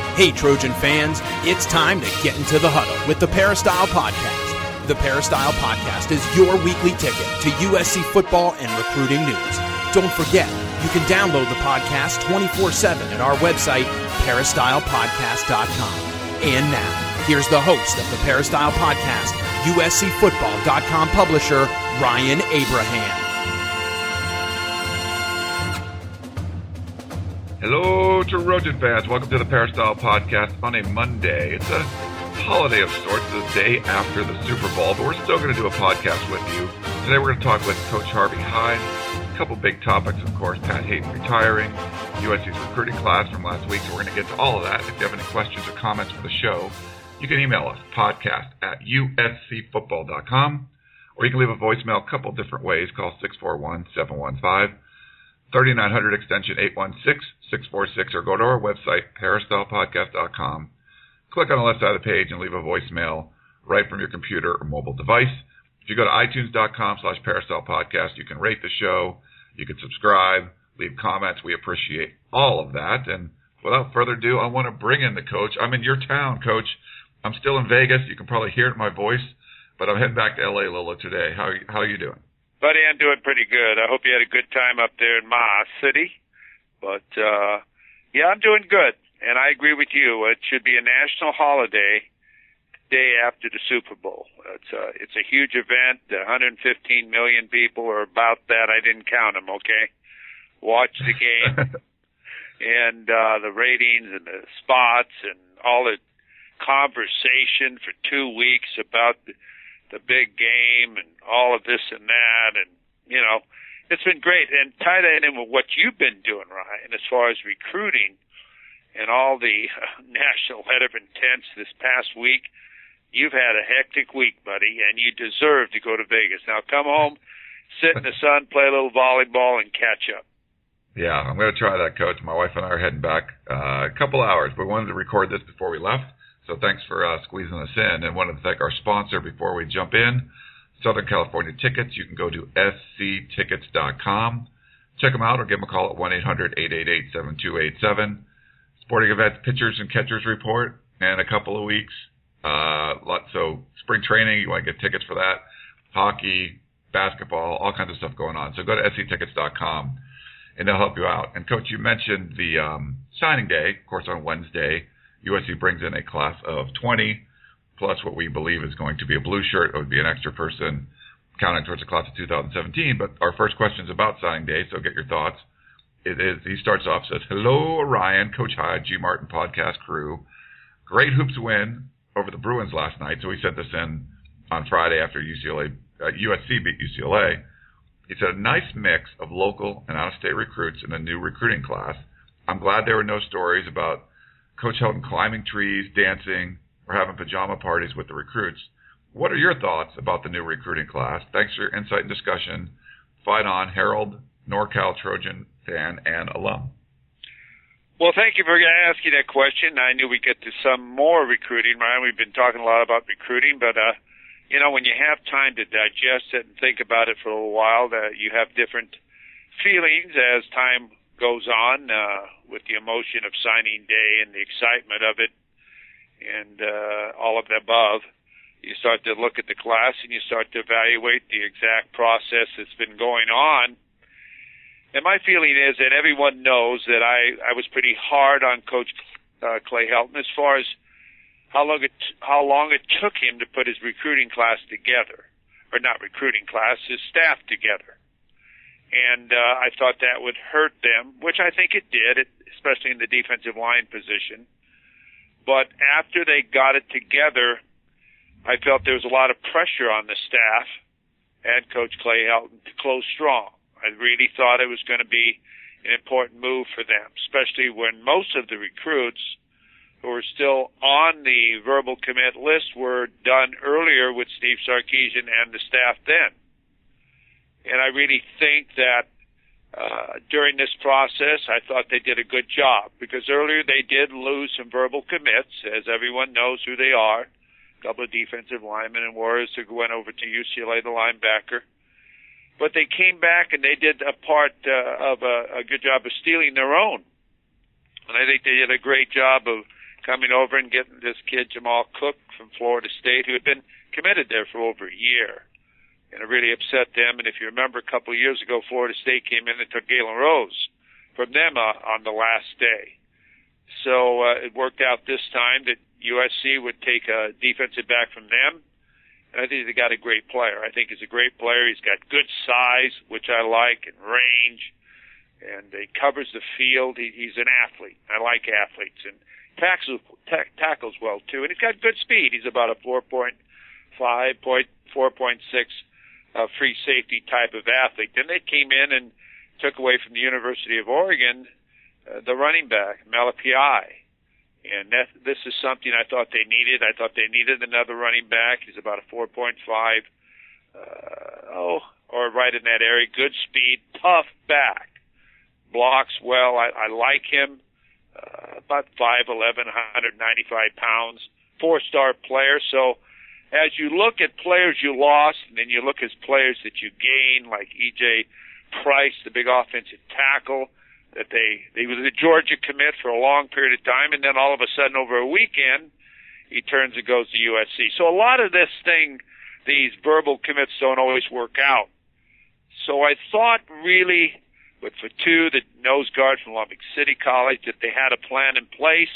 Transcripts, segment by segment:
Hey, Trojan fans, it's time to get into the huddle with the Peristyle Podcast. The Peristyle Podcast is your weekly ticket to USC football and recruiting news. Don't forget, you can download the podcast 24/7 at our website, peristylepodcast.com. And now, here's the host of the Peristyle Podcast, USCFootball.com publisher, Ryan Abraham. Hello, Trojan fans. Welcome to the Peristyle Podcast on a Monday. It's a holiday of sorts, the day after the Super Bowl, but we're still going to do a podcast with you. Today we're going to talk with Coach Harvey Hyde. A couple big topics, of course, Pat Hayden retiring, USC's recruiting class from last week, so we're going to get to all of that. If you have any questions or comments for the show, you can email us, podcast@uscfootball.com, or you can leave a voicemail a couple different ways. Call 641-715-3900, extension 816-646, or go to our website, peristylepodcast.com. Click on the left side of the page and leave a voicemail right from your computer or mobile device. If you go to itunes.com/peristylepodcast, you can rate the show, you can subscribe, leave comments. We appreciate all of that. And without further ado, I want to bring in the coach. I'm in your town, Coach. I'm still in Vegas. You can probably hear it in my voice, but I'm heading back to L.A. a little today. How are you doing? Buddy, I'm doing pretty good. I hope you had a good time up there in my city. But, yeah, I'm doing good. And I agree with you. It should be a national holiday day after the Super Bowl. It's a huge event. 115 million people or about that. I didn't count them, okay? Watch the game. And the ratings and the spots and all the conversation for 2 weeks about the big game and all of this and that. And, you know, it's been great. And tie that in with what you've been doing, Ryan, as far as recruiting and all the national letter of intents this past week. You've had a hectic week, buddy, and you deserve to go to Vegas. Now come home, sit in the sun, play a little volleyball, and catch up. Yeah, I'm going to try that, Coach. My wife and I are heading back a couple hours. We wanted to record this before we left, so thanks for squeezing us in. And wanted to thank our sponsor before we jump in, Southern California Tickets. You can go to sctickets.com. Check them out or give them a call at 1-800-888-7287. Sporting events, pitchers and catchers report in a couple of weeks. So spring training, you want to get tickets for that. Hockey, basketball, all kinds of stuff going on. So go to sctickets.com and they'll help you out. And Coach, you mentioned the signing day, of course, on Wednesday. USC brings in a class of 20, plus what we believe is going to be a blue shirt. It would be an extra person counting towards the class of 2017. But our first question is about signing day, so get your thoughts. He starts off, says, "Hello, Ryan, Coach Hyde, G. Martin podcast crew. Great hoops win over the Bruins last night." So he sent this in on Friday after USC beat UCLA. He said, "A nice mix of local and out-of-state recruits in a new recruiting class. I'm glad there were no stories about Coach Helton climbing trees, dancing, or having pajama parties with the recruits. What are your thoughts about the new recruiting class? Thanks for your insight and discussion. Fight on, Harold, NorCal Trojan fan and alum." Well, thank you for asking that question. I knew we'd get to some more recruiting, Ryan. We've been talking a lot about recruiting, but, you know, when you have time to digest it and think about it for a little while, you have different feelings as time goes on with the emotion of signing day and the excitement of it and all of the above. You start to look at the class and you start to evaluate the exact process that's been going on. And my feeling is that everyone knows that I was pretty hard on Coach Clay Helton as far as how long it took him to put his recruiting class together, or not recruiting class, his staff together. And I thought that would hurt them, which I think it did, especially in the defensive line position. But after they got it together, I felt there was a lot of pressure on the staff and Coach Clay Helton to close strong. I really thought it was going to be an important move for them, especially when most of the recruits who were still on the verbal commit list were done earlier with Steve Sarkisian and the staff then. And I really think that during this process, I thought they did a good job, because earlier they did lose some verbal commits, as everyone knows who they are. A couple of defensive linemen and Warriors who went over to UCLA, the linebacker. But they came back and they did a part of a good job of stealing their own. And I think they did a great job of coming over and getting this kid, Jamal Cook, from Florida State, who had been committed there for over a year. And it really upset them. And if you remember, a couple of years ago, Florida State came in and took Galen Rose from them on the last day. So it worked out this time that USC would take a defensive back from them. And I think they got a great player. I think he's a great player. He's got good size, which I like, and range. And he covers the field. He's an athlete. I like athletes. And tackles well, too. And he's got good speed. He's about a 4.5, 4.6 free safety type of athlete. Then they came in and took away from the University of Oregon the running back, Malachi. And this is something I thought they needed. I thought they needed another running back. He's about a 4.5, or right in that area. Good speed, tough back, blocks well. I like him. About 5'11", 195 pounds, 4-star player. So as you look at players you lost, and then you look at players that you gained, like E.J. Price, the big offensive tackle, that they was a Georgia commit for a long period of time, and then all of a sudden over a weekend, he turns and goes to USC. So a lot of this thing, these verbal commits don't always work out. So I thought really with Fatu, the nose guard from Lubbock City College, that they had a plan in place,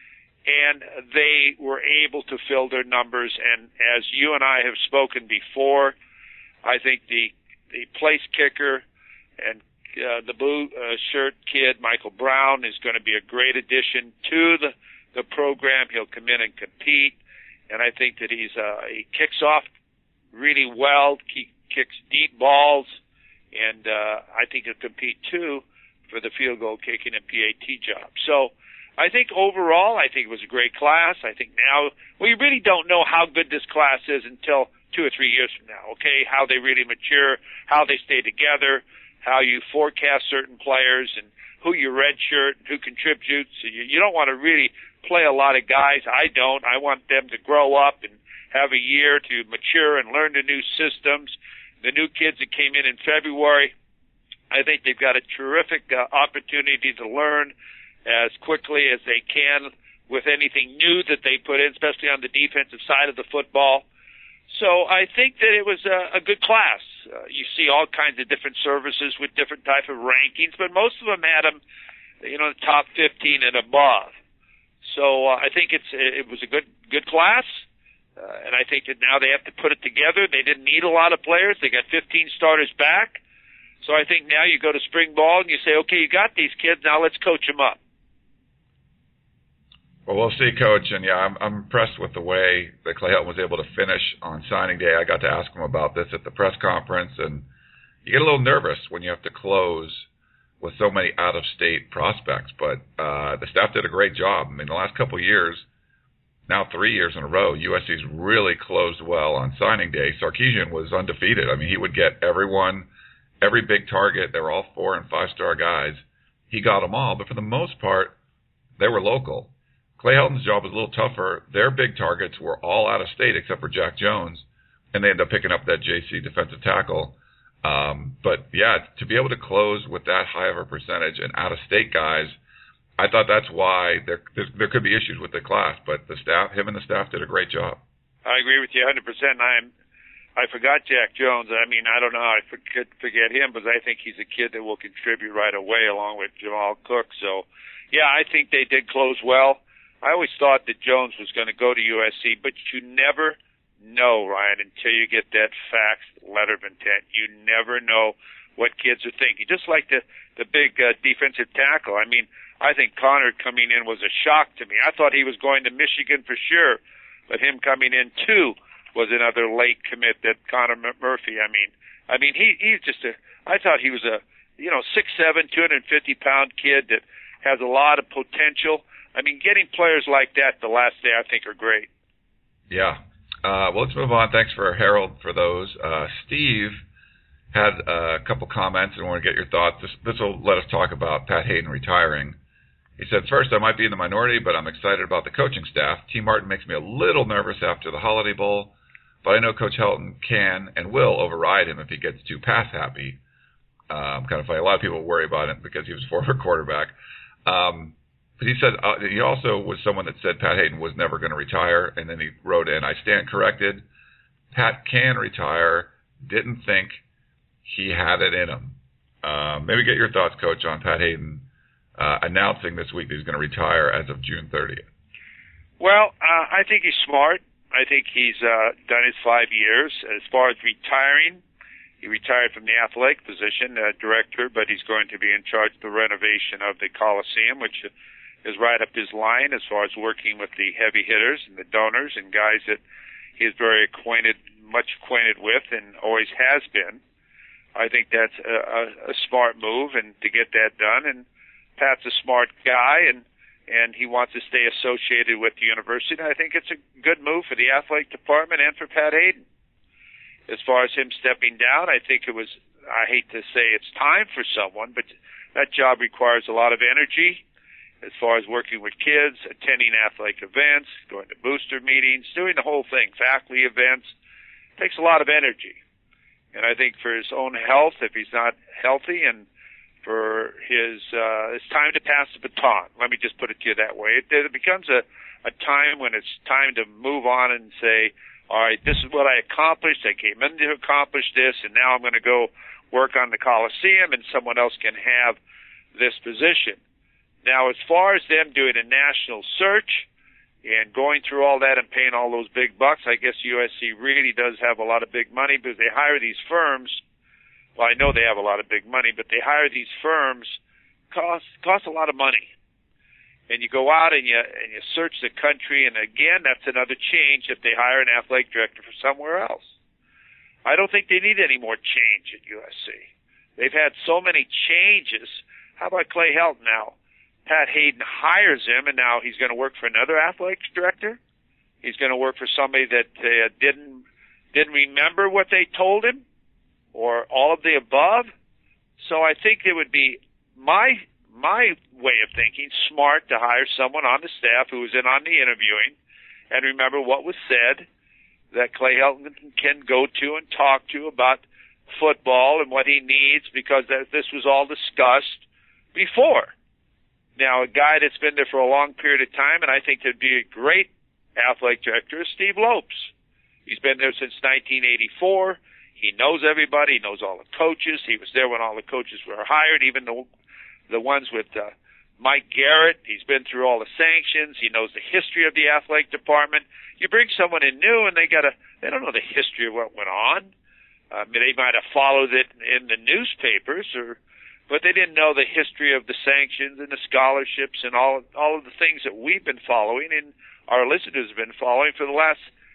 and they were able to fill their numbers. And as you and I have spoken before, I think the place kicker and the blue shirt kid, Michael Brown, is going to be a great addition to the program. He'll come in and compete, and I think that he kicks off really well. He kicks deep balls, and I think he'll compete too for the field goal kicking and PAT job. So I think overall, I think it was a great class. I think now we really don't know how good this class is until 2 or 3 years from now. Okay, how they really mature, how they stay together, how you forecast certain players, and who you redshirt, and who contributes. So you don't want to really play a lot of guys. I don't. I want them to grow up and have a year to mature and learn the new systems. The new kids that came in February, I think they've got a terrific opportunity to learn as quickly as they can with anything new that they put in, especially on the defensive side of the football. So I think that it was a good class. You see all kinds of different services with different type of rankings, but most of them had them, the top 15 and above. So I think it was a good class, and I think that now they have to put it together. They didn't need a lot of players. They got 15 starters back. So I think now you go to spring ball and you say, okay, you got these kids, now let's coach them up. Well, we'll see, Coach. And, yeah, I'm impressed with the way that Clay Helton was able to finish on signing day. I got to ask him about this at the press conference, and you get a little nervous when you have to close with so many out-of-state prospects. But the staff did a great job. I mean, the last couple of years, now 3 years in a row, USC's really closed well on signing day. Sarkisian was undefeated. I mean, he would get everyone, every big target. They were all 4- and 5-star guys. He got them all, but for the most part, they were local. Clay Helton's job was a little tougher. Their big targets were all out of state except for Jack Jones, and they ended up picking up that JC defensive tackle. But, yeah, to be able to close with that high of a percentage and out-of-state guys, I thought that's why there could be issues with the class. But him and the staff did a great job. I agree with you 100%. I forgot Jack Jones. I mean, I don't know how I forget him, but I think he's a kid that will contribute right away along with Jamal Cook. So, yeah, I think they did close well. I always thought that Jones was going to go to USC, but you never know, Ryan, until you get that fax letter of intent. You never know what kids are thinking. Just like the big defensive tackle. I mean, I think Connor coming in was a shock to me. I thought he was going to Michigan for sure, but him coming in too was another late commit. That Connor Murphy. I mean, he's just I thought he was a 6'7", 250-pound kid that has a lot of potential. I mean, getting players like that the last day, I think, are great. Yeah. Well, let's move on. Thanks for Harold for those. Steve had a couple comments and I want to get your thoughts. This will let us talk about Pat Hayden retiring. He said, first, I might be in the minority, but I'm excited about the coaching staff. T. Martin makes me a little nervous after the Holiday Bowl, but I know Coach Helton can and will override him if he gets too pass happy. Kind of funny. A lot of people worry about it because he was a former quarterback. But he said he also was someone that said Pat Haden was never going to retire, and then he wrote in, "I stand corrected. Pat can retire. Didn't think he had it in him." Maybe get your thoughts, Coach, on Pat Haden announcing this week that he's going to retire as of June 30th. Well, I think he's smart. I think he's done his 5 years. As far as retiring, he retired from the athletic position, director, but he's going to be in charge of the renovation of the Coliseum, which is right up his line as far as working with the heavy hitters and the donors and guys that he is very much acquainted with and always has been. I think that's a smart move, and to get that done. And Pat's a smart guy, and he wants to stay associated with the university. And I think it's a good move for the athletic department and for Pat Haden. As far as him stepping down, I think it was, I hate to say it's time for someone, but that job requires a lot of energy as far as working with kids, attending athletic events, going to booster meetings, doing the whole thing, faculty events. It takes a lot of energy. And I think for his own health, if he's not healthy, and for it's time to pass the baton. Let me just put it to you that way. It becomes a time when it's time to move on and say, all right, this is what I accomplished. I came in to accomplish this, and now I'm going to go work on the Coliseum, and someone else can have this position. Now, as far as them doing a national search and going through all that and paying all those big bucks, I guess USC really does have a lot of big money because they hire these firms. Well, I know they have a lot of big money, but they hire these firms, cost a lot of money. And you go out and you search the country, and again, that's another change if they hire an athletic director for somewhere else. I don't think they need any more change at USC. They've had so many changes. How about Clay Helton now? Pat Haden hires him, and now he's going to work for another athletics director. He's going to work for somebody that didn't remember what they told him, or all of the above. So I think it would be my way of thinking smart to hire someone on the staff who was in on the interviewing and remember what was said, that Clay Helton can go to and talk to about football and what he needs, because this was all discussed before. Now, a guy that's been there for a long period of time, and I think there'd be a great athletic director, is Steve Lopes. He's been there since 1984. He knows everybody. He knows all the coaches. He was there when all the coaches were hired, even the ones with Mike Garrett. He's been through all the sanctions. He knows the history of the athletic department. You bring someone in new, and they don't know the history of what went on. They might have followed it in the newspapers, but they didn't know the history of the sanctions and the scholarships and all of the things that we've been following and our listeners have been following for the last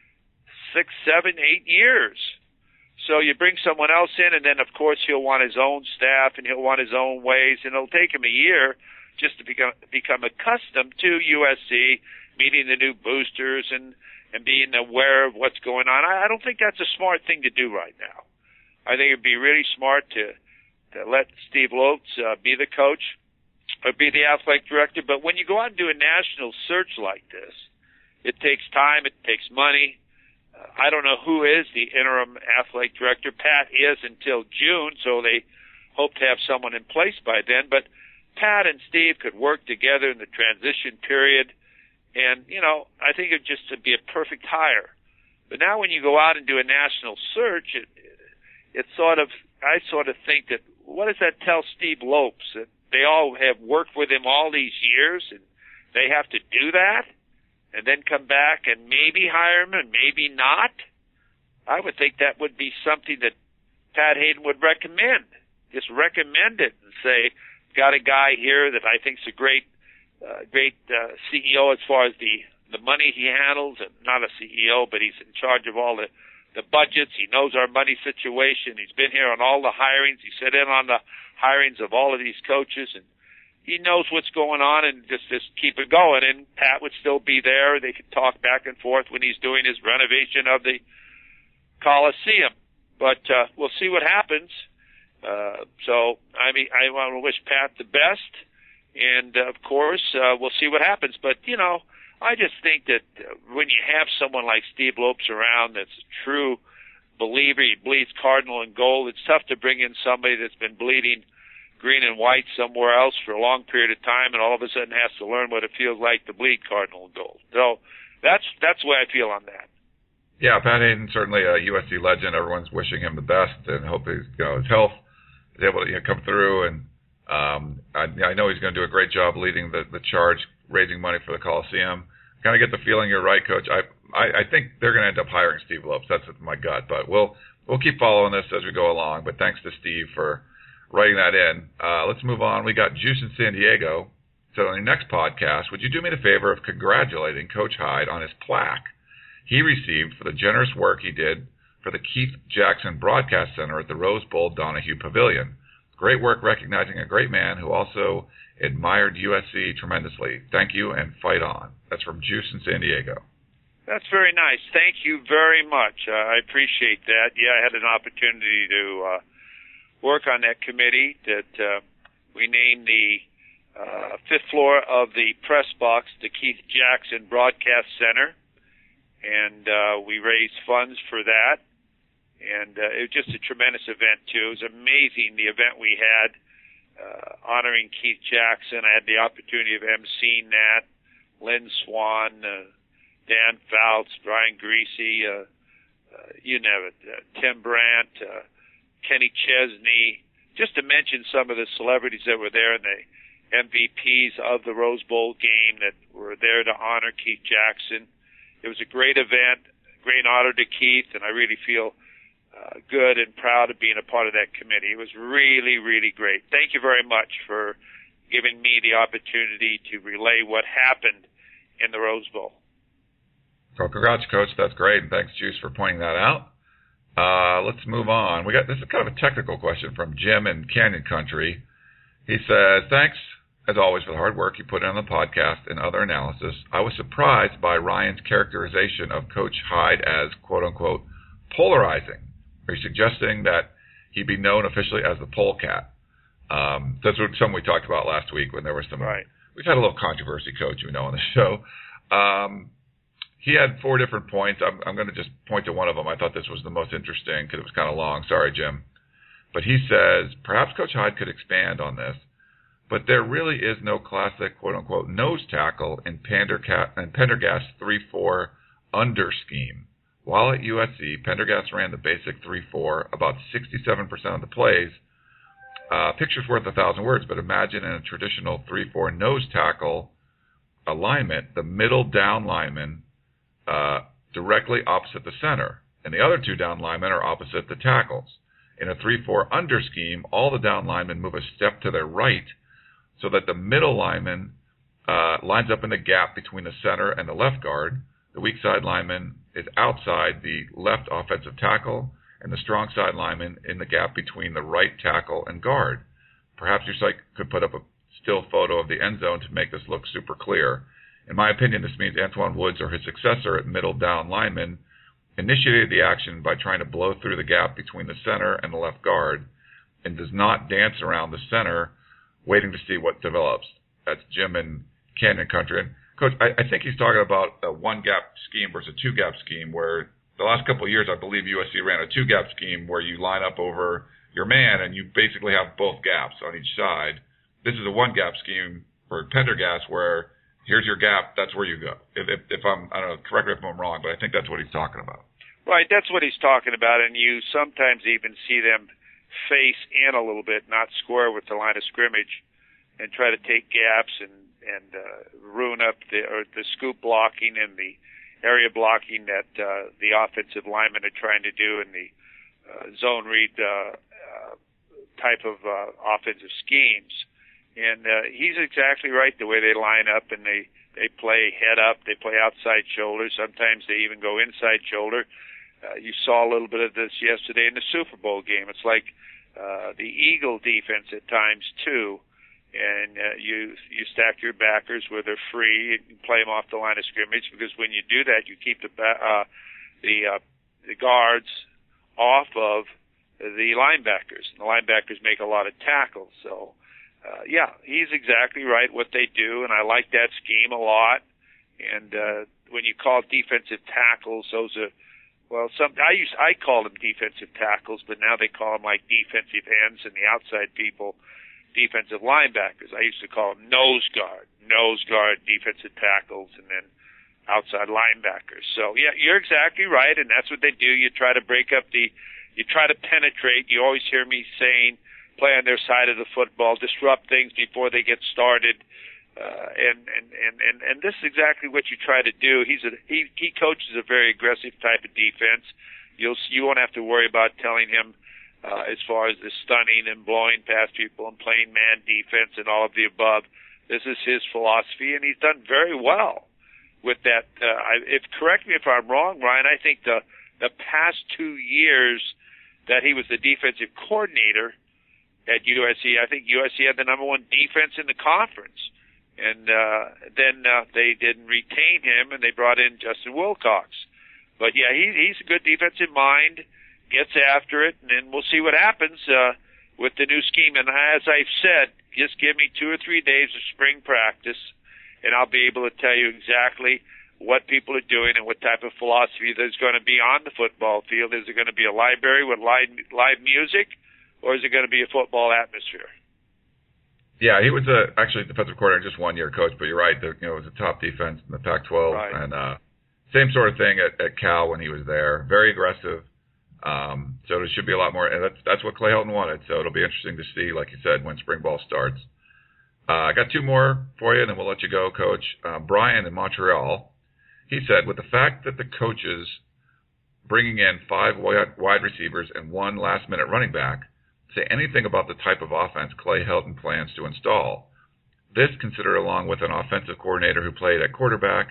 6, 7, 8 years. So you bring someone else in, and then, of course, he'll want his own staff and he'll want his own ways, and it'll take him a year just to become accustomed to USC, meeting the new boosters and being aware of what's going on. I don't think that's a smart thing to do right now. I think it would be really smart to let Steve Lopes be the coach or be the athletic director. But when you go out and do a national search like this, it takes time, it takes money. I don't know who is the interim athletic director. Pat is until June, so they hope to have someone in place by then. But Pat and Steve could work together in the transition period, and, I think it would just be a perfect hire. But now when you go out and do a national search, I sort of think that, what does that tell Steve Lopes? That they all have worked with him all these years, and they have to do that? And then come back and maybe hire him and maybe not? I would think that would be something that Pat Haden would recommend. Just recommend it and say, got a guy here that I think is a great CEO as far as the money he handles. Not a CEO, but he's in charge of all the budgets. He knows our money situation. He's been here on all the hirings. He sat in on the hirings of all of these coaches, and he knows what's going on, and just keep it going. And Pat would still be there. They could talk back and forth when he's doing his renovation of the Coliseum. But we'll see what happens. So, I want to wish Pat the best. And, of course, we'll see what happens. But, I just think that when you have someone like Steve Lopes around that's a true believer, he bleeds cardinal and gold, it's tough to bring in somebody that's been bleeding green and white somewhere else for a long period of time, and all of a sudden has to learn what it feels like to bleed cardinal and gold. So that's the way I feel on that. Yeah, Pat Hayden, certainly a USC legend. Everyone's wishing him the best and hope his health is able to come through. And I know he's going to do a great job leading the charge, raising money for the Coliseum. Kind of get the feeling you're right, Coach. I think they're going to end up hiring Steve Lopes. That's my gut, but we'll keep following this as we go along. But thanks to Steve for writing that in. Let's move on. We got Juice in San Diego. So on your next podcast, would you do me the favor of congratulating Coach Hyde on his plaque he received for the generous work he did for the Keith Jackson Broadcast Center at the Rose Bowl Donahue Pavilion? Great work recognizing a great man who also admired USC tremendously. Thank you and fight on. That's from Juice in San Diego. That's very nice. Thank you very much. I appreciate that. Yeah, I had an opportunity to work on that committee that we named the fifth floor of the press box, the Keith Jackson Broadcast Center, and we raised funds for that. And it was just a tremendous event, too. It was amazing, the event we had honoring Keith Jackson. I had the opportunity of emceeing that. Lynn Swan, Dan Fouts, Brian Greasy, you know it, Tim Brandt, Kenny Chesney, just to mention some of the celebrities that were there and the MVPs of the Rose Bowl game that were there to honor Keith Jackson. It was a great event, great honor to Keith, and I really feel good and proud of being a part of that committee. It was really, really great. Thank you very much for giving me the opportunity to relay what happened in the Rose Bowl. Well, congrats, Coach. That's great, and thanks, Juice, for pointing that out. Let's move on. This is kind of a technical question from Jim in Canyon Country. He says, thanks, as always, for the hard work you put in on the podcast and other analysis. I was surprised by Ryan's characterization of Coach Hyde as, quote-unquote, polarizing. Are you suggesting that he be known officially as the polecat? That's something we talked about last week when there was some... Right. We've had a little controversy, Coach, on the show. He had 4 different points. I'm going to just point to one of them. I thought this was the most interesting because it was kind of long. Sorry, Jim. But he says, perhaps Coach Hyde could expand on this, but there really is no classic, quote-unquote, nose tackle in Pendergast's 3-4 under scheme. While at USC, Pendergast ran the basic 3-4 about 67% of the plays. Picture's worth 1,000 words, but imagine in a traditional 3-4 nose tackle alignment, the middle down lineman directly opposite the center, and the other 2 down linemen are opposite the tackles. In a 3-4 under scheme, all the down linemen move a step to their right so that the middle lineman lines up in the gap between the center and the left guard. The weak side lineman is outside the left offensive tackle, and the strong side lineman in the gap between the right tackle and guard. Perhaps your site could put up a still photo of the end zone to make this look super clear. In my opinion, this means Antoine Woods or his successor at middle down lineman initiated the action by trying to blow through the gap between the center and the left guard and does not dance around the center waiting to see what develops. That's Jim in Canyon Country. And Coach, I think he's talking about a 1-gap scheme versus a 2-gap scheme where the last couple of years I believe USC ran a 2-gap scheme where you line up over your man and you basically have both gaps on each side. This is a 1-gap scheme for Pendergast where here's your gap, that's where you go. If I'm, I don't know, correct me if I'm wrong, but I think that's what he's talking about. Right, that's what he's talking about, and you sometimes even see them face in a little bit, not square with the line of scrimmage, and try to take gaps and ruin up the scoop blocking and the area blocking that the offensive linemen are trying to do in the zone read type of offensive schemes. And he's exactly right, the way they line up and they play head up, they play outside shoulder, sometimes they even go inside shoulder. You saw a little bit of this yesterday in the Super Bowl game. It's like the Eagle defense at times, too. And you stack your backers where they're free and play them off the line of scrimmage, because when you do that, you keep the guards off of the linebackers. And the linebackers make a lot of tackles. So, yeah, he's exactly right what they do, and I like that scheme a lot. And when you call defensive tackles, those are, well, I call them defensive tackles, but now they call them like defensive ends, and the outside people defensive linebackers. I used to call them nose guard, defensive tackles, and then outside linebackers. So, yeah, you're exactly right, and that's what they do. You try to break up you try to penetrate. You always hear me saying, play on their side of the football, disrupt things before they get started. And this is exactly what you try to do. He coaches a very aggressive type of defense. You won't have to worry about telling him as far as the stunning and blowing past people and playing man defense and all of the above. This is his philosophy, and he's done very well with that. Correct me if I'm wrong, Ryan. I think the past 2 years that he was the defensive coordinator at USC, I think USC had the number 1 defense in the conference. And then they didn't retain him, and they brought in Justin Wilcox. But, yeah, he's a good defensive mind, gets after it, and then we'll see what happens with the new scheme. And as I've said, just give me 2 or 3 days of spring practice, and I'll be able to tell you exactly what people are doing and what type of philosophy there's going to be on the football field. Is it going to be a library with live music, or is it going to be a football atmosphere? Yeah, he was actually defensive coordinator, just 1 year coach, but you're right. It was a top defense in the Pac-12, right. And same sort of thing at Cal when he was there. Very aggressive. So there should be a lot more, and that's what Clay Helton wanted. So it'll be interesting to see, like you said, when spring ball starts. I got 2 more for you, and then we'll let you go, Coach. Brian in Montreal, he said, with the fact that the coaches bringing in 5 wide receivers and 1 last-minute running back, say anything about the type of offense Clay Helton plans to install. This considered along with an offensive coordinator who played at a quarterback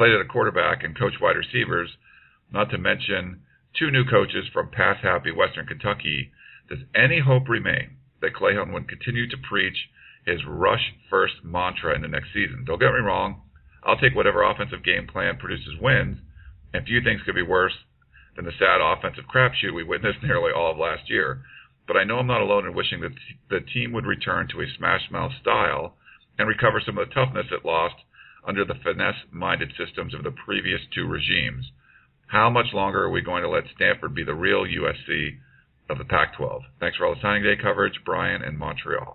and coached wide receivers, not to mention 2 new coaches from pass-happy Western Kentucky. Does any hope remain that Clay Helton would continue to preach his rush-first mantra in the next season? Don't get me wrong. I'll take whatever offensive game plan produces wins, and few things could be worse than the sad offensive crapshoot we witnessed nearly all of last year. But I know I'm not alone in wishing that the team would return to a smash-mouth style and recover some of the toughness it lost under the finesse-minded systems of the previous 2 regimes. How much longer are we going to let Stanford be the real USC of the Pac-12? Thanks for all the signing day coverage, Brian in Montreal.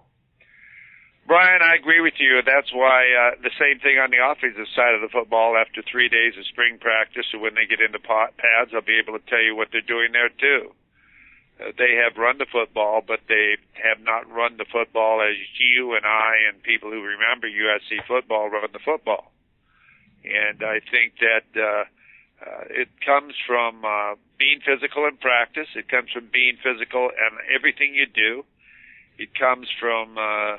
Brian, I agree with you. That's why the same thing on the offensive side of the football. After 3 days of spring practice, so when they get into pads, I'll be able to tell you what they're doing there too. They have run the football, but they have not run the football as you and I and people who remember USC football run the football. And I think that it comes from being physical in practice. It comes from being physical in everything you do. It comes from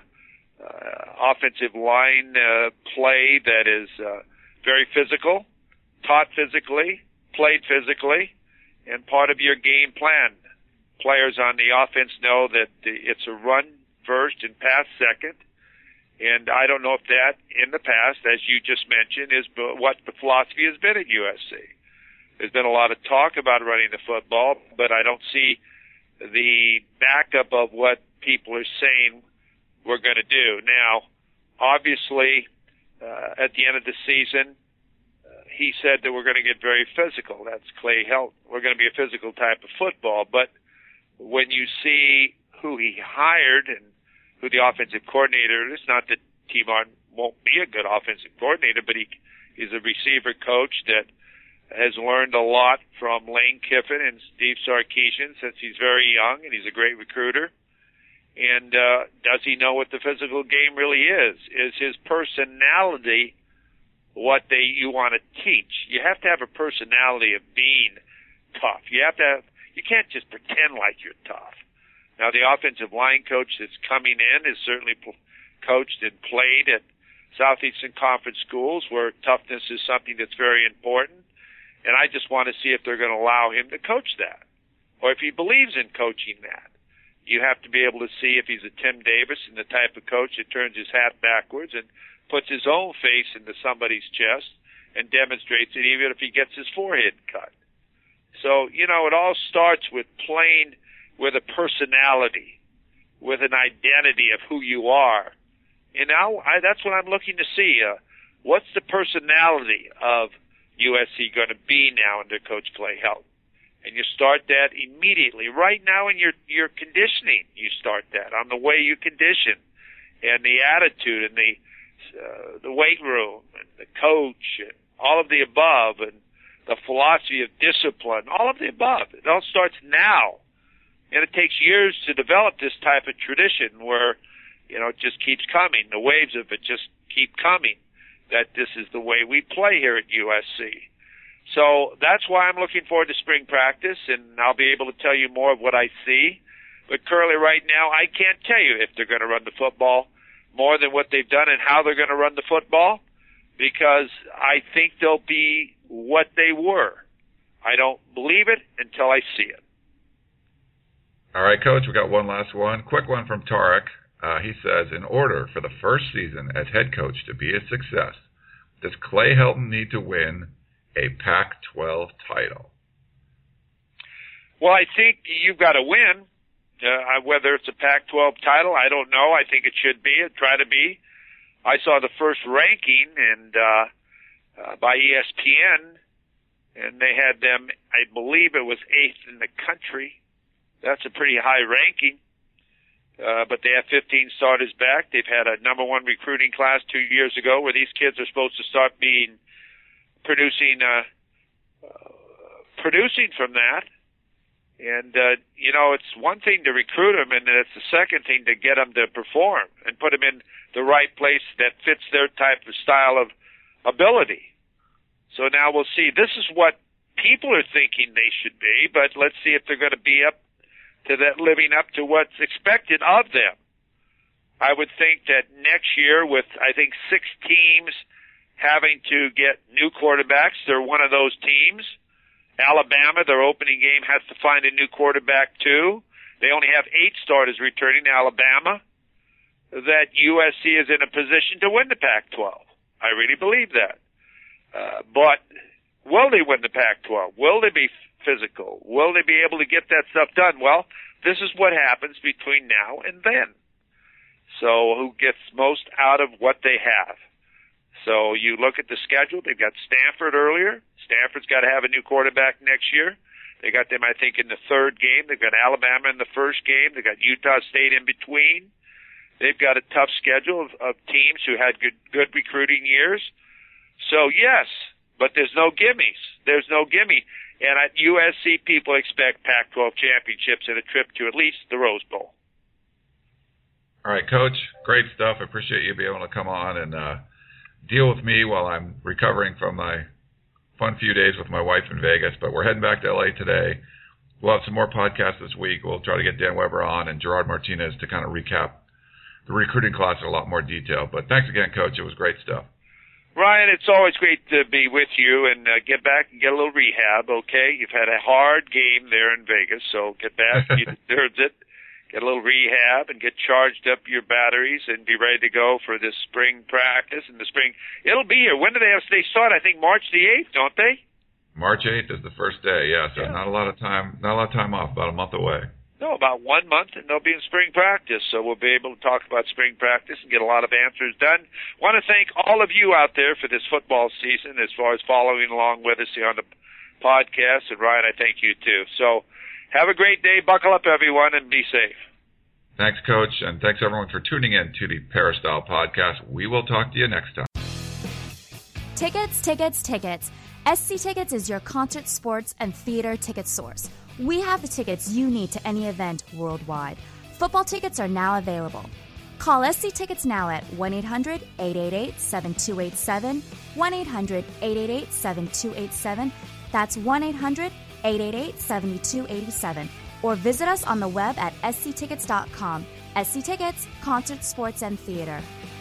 offensive line play that is very physical, taught physically, played physically, and part of your game plan. Players on the offense know that it's a run first and pass second. And I don't know if that, in the past, as you just mentioned, is what the philosophy has been at USC. There's been a lot of talk about running the football, but I don't see the backup of what people are saying we're going to do. Now, obviously, at the end of the season, he said that we're going to get very physical. That's Clay Helton. We're going to be a physical type of football. But when you see who he hired and who the offensive coordinator is, not that T. Martin won't be a good offensive coordinator, but he's a receiver coach that has learned a lot from Lane Kiffin and Steve Sarkisian since he's very young, and he's a great recruiter. And does he know what the physical game really is? Is his personality what you want to teach? You have to have a personality of being tough. You can't just pretend like you're tough. Now, the offensive line coach that's coming in is certainly coached and played at Southeastern Conference schools where toughness is something that's very important. And I just want to see if they're going to allow him to coach that, or if he believes in coaching that. You have to be able to see if he's a Tim Davis and the type of coach that turns his hat backwards and puts his own face into somebody's chest and demonstrates it even if he gets his forehead cut. So, it all starts with playing with a personality, with an identity of who you are. And now that's what I'm looking to see. What's the personality of USC going to be now under Coach Clay Helton? And you start that immediately. Right now in your conditioning, you start that on the way you condition. and the attitude and the weight room and the coach and all of the above and the philosophy of discipline, all of the above. It all starts now. And it takes years to develop this type of tradition where, it just keeps coming. The waves of it just keep coming, that this is the way we play here at USC. So that's why I'm looking forward to spring practice, and I'll be able to tell you more of what I see. But currently right now, I can't tell you if they're going to run the football more than what they've done and how they're going to run the football, because I think they'll be what they were. I don't believe it until I see it. All right, Coach, we got one last one. Quick one from Tarek. He says, in order for the first season as head coach to be a success, does Clay Helton need to win a Pac-12 title? Well, I think you've got to win. Whether it's a Pac-12 title, I don't know. I think it should be. Try to be. I saw the first ranking and by ESPN, and they had them, I believe it was 8th in the country. That's a pretty high ranking. But they have 15 starters back. They've had a number one recruiting class 2 years ago where these kids are supposed to start producing from that. And, it's one thing to recruit them, and it's the second thing to get them to perform and put them in the right place that fits their type of style of ability. So now we'll see. This is what people are thinking they should be, but let's see if they're going to be up to that, living up to what's expected of them. I would think that next year with, I think, 6 teams having to get new quarterbacks, they're one of those teams. Alabama, their opening game, has to find a new quarterback too. They only have 8 starters returning to Alabama. That USC is in a position to win the Pac-12. I really believe that. But will they win the Pac-12? Will they be physical? Will they be able to get that stuff done? Well, this is what happens between now and then. So who gets most out of what they have? So you look at the schedule. They've got Stanford earlier. Stanford's got to have a new quarterback next year. They got them, I think, in the 3rd game. They've got Alabama in the 1st game. They've got Utah State in between. They've got a tough schedule of teams who had good recruiting years. So, yes, but there's no gimmies. There's no gimme. And at USC, people expect Pac-12 championships and a trip to at least the Rose Bowl. All right, Coach, great stuff. I appreciate you being able to come on and deal with me while I'm recovering from my fun few days with my wife in Vegas. But we're heading back to L.A. today. We'll have some more podcasts this week. We'll try to get Dan Weber on and Gerard Martinez to kind of recap the recruiting class in a lot more detail. But thanks again, Coach. It was great stuff. Ryan, it's always great to be with you and get back and get a little rehab, okay? You've had a hard game there in Vegas, so get back. You deserve it. Get a little rehab and get charged up your batteries and be ready to go for this spring practice in the spring. It'll be here. When do they start? I think March the 8th, don't they? March 8th is the first day, yeah. So not a lot of time off, about a month away. No, about 1 month, and they'll be in spring practice. So we'll be able to talk about spring practice and get a lot of answers done. Want to thank all of you out there for this football season as far as following along with us here on the podcast. And, Ryan, I thank you, too. So have a great day. Buckle up, everyone, and be safe. Thanks, Coach, and thanks, everyone, for tuning in to the Peristyle Podcast. We will talk to you next time. Tickets, tickets, tickets. SC Tickets is your concert, sports, and theater ticket source. We have the tickets you need to any event worldwide. Football tickets are now available. Call SC Tickets now at 1-800-888-7287, 1-800-888-7287. That's 1-800-888-7287. Or visit us on the web at sctickets.com. SC Tickets, concert, sports, and theater.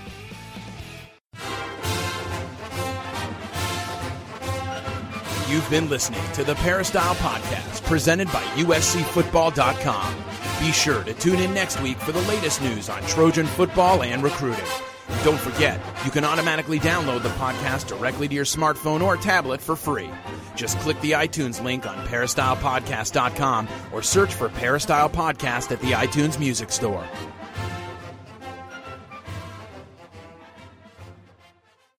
You've been listening to the Peristyle Podcast, presented by USCFootball.com. Be sure to tune in next week for the latest news on Trojan football and recruiting. And don't forget, you can automatically download the podcast directly to your smartphone or tablet for free. Just click the iTunes link on PeristylePodcast.com or search for Peristyle Podcast at the iTunes Music Store.